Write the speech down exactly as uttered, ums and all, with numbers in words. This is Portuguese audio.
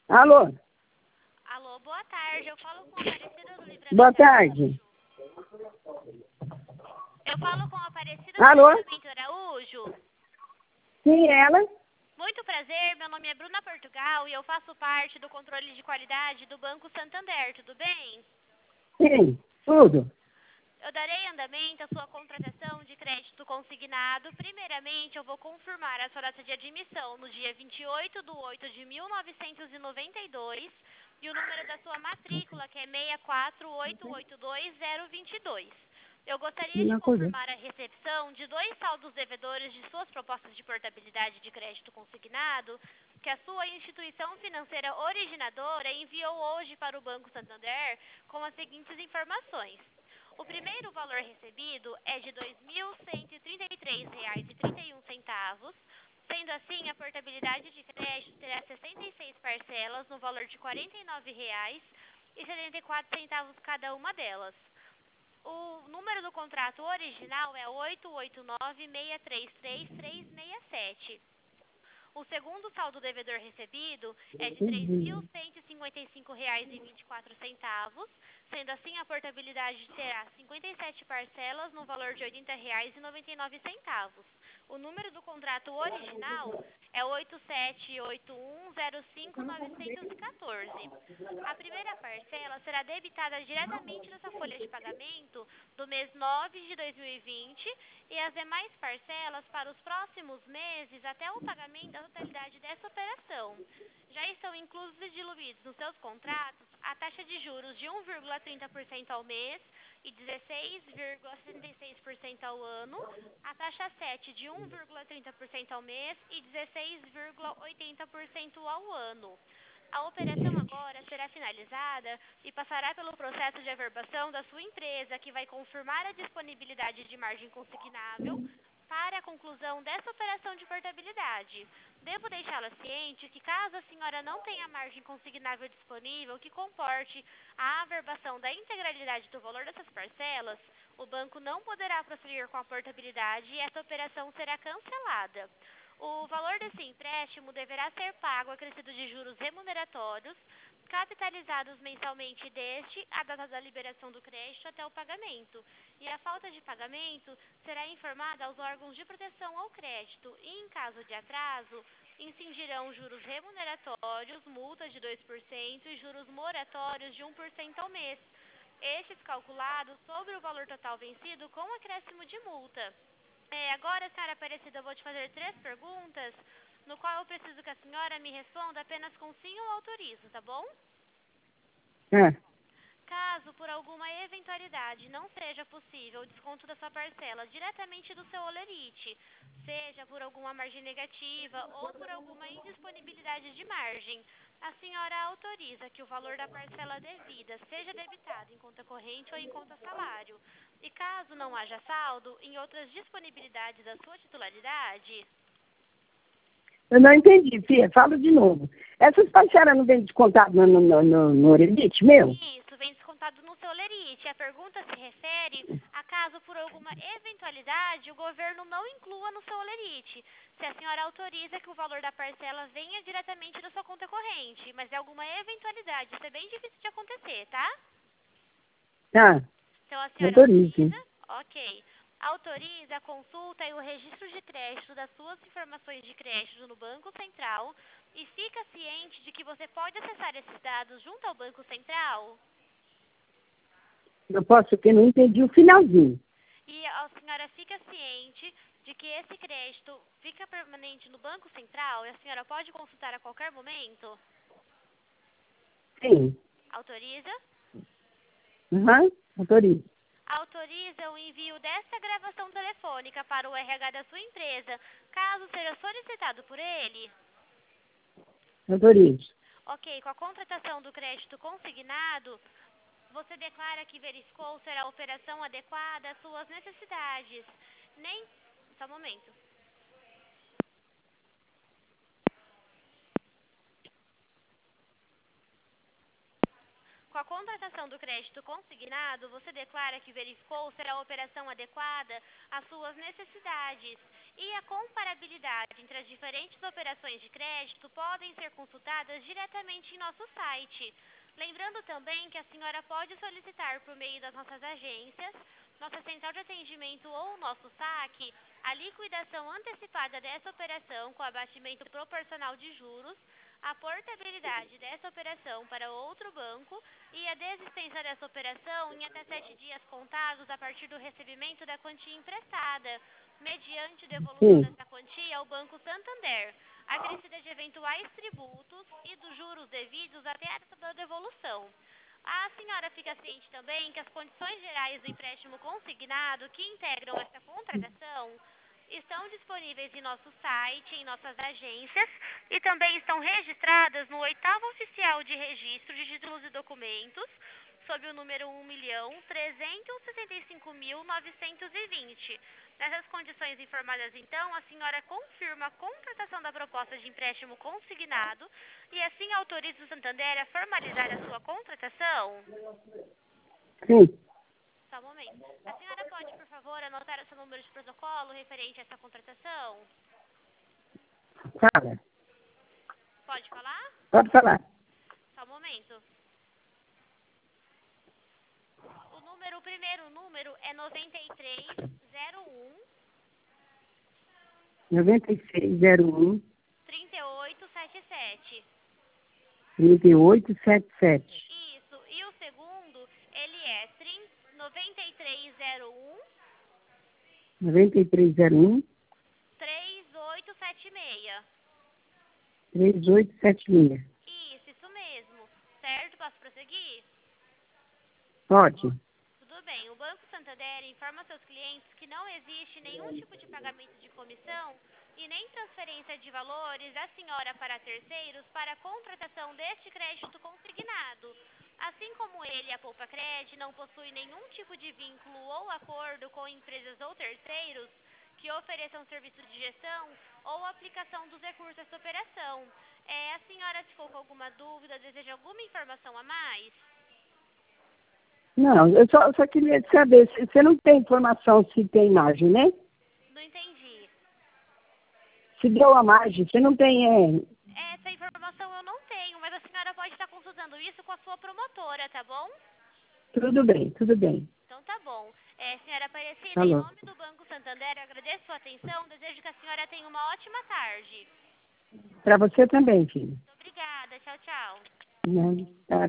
Alô? Alô, boa tarde. Eu falo com a Aparecida do Livramento Boa tarde. Araújo. Eu falo com a Aparecida Alô? do Livramento Araújo. Sim, ela? Muito prazer, meu nome é Bruna Portugal e eu faço parte do controle de qualidade do Banco Santander, tudo bem? Sim, tudo. Eu darei andamento à sua contratação de crédito consignado. Primeiramente, eu vou confirmar a sua data de admissão no dia vinte e oito de oito de mil novecentos e noventa e dois e o número da sua matrícula, que é seis quatro oito oito dois zero dois dois. Eu gostaria de Uma coisa. confirmar a recepção de dois saldos devedores de suas propostas de portabilidade de crédito consignado que a sua instituição financeira originadora enviou hoje para o Banco Santander com as seguintes informações. O primeiro valor recebido é de dois mil cento e trinta e três reais e trinta e um centavos. Sendo assim, a portabilidade de crédito terá sessenta e seis parcelas no valor de quarenta e nove reais e setenta e quatro centavos cada uma delas. O número do contrato original é oito oito nove, seis três três, três seis sete. O segundo saldo devedor recebido é de três mil cento e cinquenta e cinco reais e vinte e quatro centavos. Sendo assim, a portabilidade terá cinquenta e sete parcelas no valor de oitenta reais e noventa e nove centavos. O número do contrato original é oito sete oito um zero cinco nove um quatro. A primeira parcela será debitada diretamente nessa folha de pagamento do mês nove de dois mil e vinte e as demais parcelas para os próximos meses até o pagamento da totalidade dessa operação. Já estão inclusos e diluídos nos seus contratos a taxa de juros de um vírgula trinta por cento ao mês e dezesseis vírgula setenta e seis por cento ao ano, a taxa sete de um vírgula trinta por cento ao mês e dezesseis vírgula oitenta por cento ao ano. A operação agora será finalizada e passará pelo processo de averbação da sua empresa, que vai confirmar a disponibilidade de margem consignável para a conclusão dessa operação de portabilidade. Devo deixá-la ciente que, caso a senhora não tenha margem consignável disponível que comporte a averbação da integralidade do valor dessas parcelas, o banco não poderá prosseguir com a portabilidade e essa operação será cancelada. O valor desse empréstimo deverá ser pago acrescido de juros remuneratórios, capitalizados mensalmente desde a data da liberação do crédito até o pagamento. E a falta de pagamento será informada aos órgãos de proteção ao crédito e, em caso de atraso, incidirão juros remuneratórios, multa de dois por cento e juros moratórios de um por cento ao mês. Estes calculados sobre o valor total vencido com acréscimo de multa. É, agora, senhora Aparecida, eu vou te fazer três perguntas, no qual eu preciso que a senhora me responda apenas com sim ou autorizo, tá bom? É. Caso, por alguma eventualidade, não seja possível o desconto da sua parcela diretamente do seu holerite, seja por alguma margem negativa ou por alguma indisponibilidade de margem, a senhora autoriza que o valor da parcela devida seja debitado em conta corrente ou em conta salário. E caso não haja saldo, em outras disponibilidades da sua titularidade? Eu não entendi, Fia, fala de novo. Essas parcelas não vêm descontado no, no, no, no Orelite meu? Isso, vem descontado no seu holerite. A pergunta se refere a caso, por alguma eventualidade, o governo não inclua no seu holerite. Se a senhora autoriza que o valor da parcela venha diretamente da sua conta corrente, mas é alguma eventualidade, isso é bem difícil de acontecer, tá? Tá, Então a senhora autorizo. autoriza? Ok. Autoriza a consulta e o registro de crédito das suas informações de crédito no Banco Central e fica ciente de que você pode acessar esses dados junto ao Banco Central? Eu posso, porque não entendi o finalzinho. E a senhora fica ciente de que esse crédito fica permanente no Banco Central e a senhora pode consultar a qualquer momento? Sim. Autoriza? Uhum, autorizo. Autoriza o envio desta gravação telefônica para o R H da sua empresa, caso seja solicitado por ele? Autorizo. Ok, com a contratação do crédito consignado, você declara que verificou ser a operação adequada às suas necessidades. Nem... Só um momento. Com a contratação do crédito consignado, você declara que verificou ser a operação adequada às suas necessidades. E a comparabilidade entre as diferentes operações de crédito podem ser consultadas diretamente em nosso site. Lembrando também que a senhora pode solicitar por meio das nossas agências, nossa central de atendimento ou nosso saque, a liquidação antecipada dessa operação com abatimento proporcional de juros, a portabilidade dessa operação para outro banco e a desistência dessa operação em até sete dias contados a partir do recebimento da quantia emprestada, mediante devolução Sim. dessa quantia ao Banco Santander, acrescida de eventuais tributos e dos juros devidos até a data da devolução. A senhora fica ciente também que as condições gerais do empréstimo consignado que integram esta contratação estão disponíveis em nosso site, em nossas agências e também estão registradas no oitavo oficial de registro de títulos e documentos, sob o número um milhão trezentos e sessenta e cinco mil novecentos e vinte. Nessas condições informadas, então, a senhora confirma a contratação da proposta de empréstimo consignado e assim autoriza o Santander a formalizar a sua contratação? Sim. Só um momento. A senhora pode, por favor, anotar o seu número de protocolo referente a essa contratação? Fala. Pode falar? Pode falar. Só um momento. O número, o primeiro número é noventa e três zero um noventa e seis zero um trinta e oito setenta e sete. trinta e oito setenta e sete. Isso. E o segundo, ele é noventa e três zero um noventa e três zero um três oito sete seis. três oito sete seis. Isso, isso mesmo. Certo? Posso prosseguir? Pode. Tudo bem. O Banco Santander informa seus clientes que não existe nenhum tipo de pagamento de comissão e nem transferência de valores da senhora para terceiros para a contratação deste crédito consignado. Assim como ele, a Poupa Cred, não possui nenhum tipo de vínculo ou acordo com empresas ou terceiros que ofereçam serviços de gestão ou aplicação dos recursos dessa operação. É, a senhora ficou com alguma dúvida, deseja alguma informação a mais? Não, eu só, eu só queria saber, se- você não tem informação se tem margem, né? Não entendi. Se deu a margem, você não tem, é... Essa informação eu não tenho, mas a senhora pode estar consultando isso com a sua promotora, tá bom? Tudo bem, tudo bem. Então tá bom. É, senhora Aparecida, Tá em bom. nome do Banco Santander, eu agradeço a sua atenção, desejo que a senhora tenha uma ótima tarde. Para você também, filho. Muito obrigada, tchau, tchau. Né? Tá.